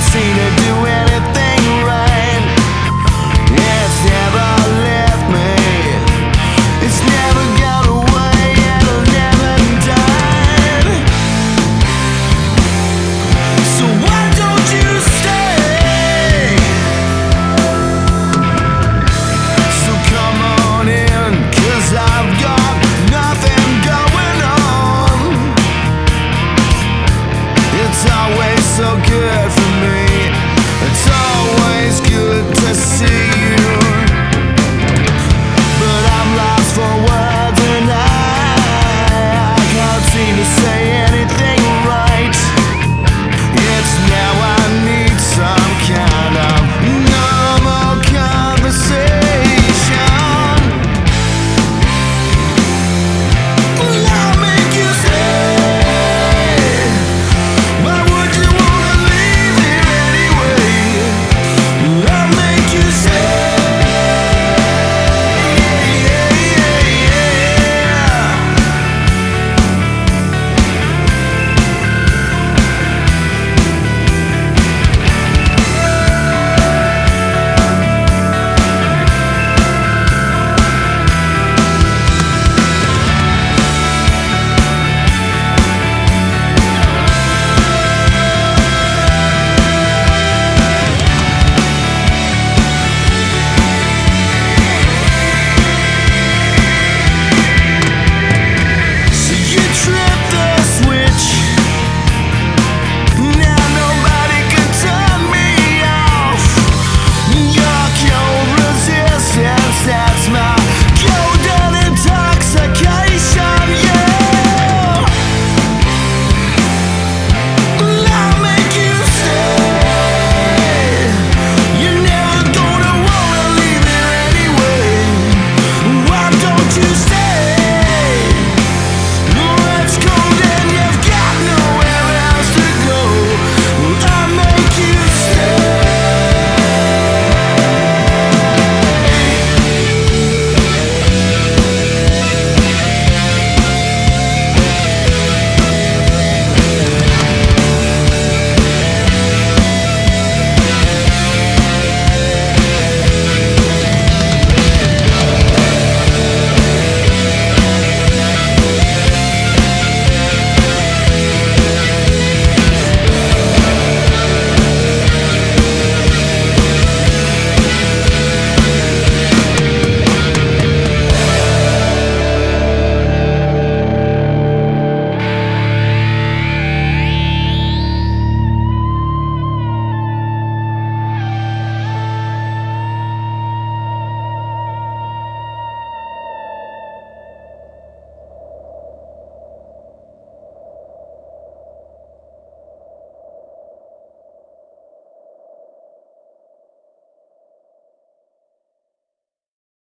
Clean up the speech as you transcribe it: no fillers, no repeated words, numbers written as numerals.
seem to do anything right. It's never left me. It's never gone away. It'll never die. So why don't you stay? So come on in, 'cause I've got nothing going on. It's always so good for me. It's always good to see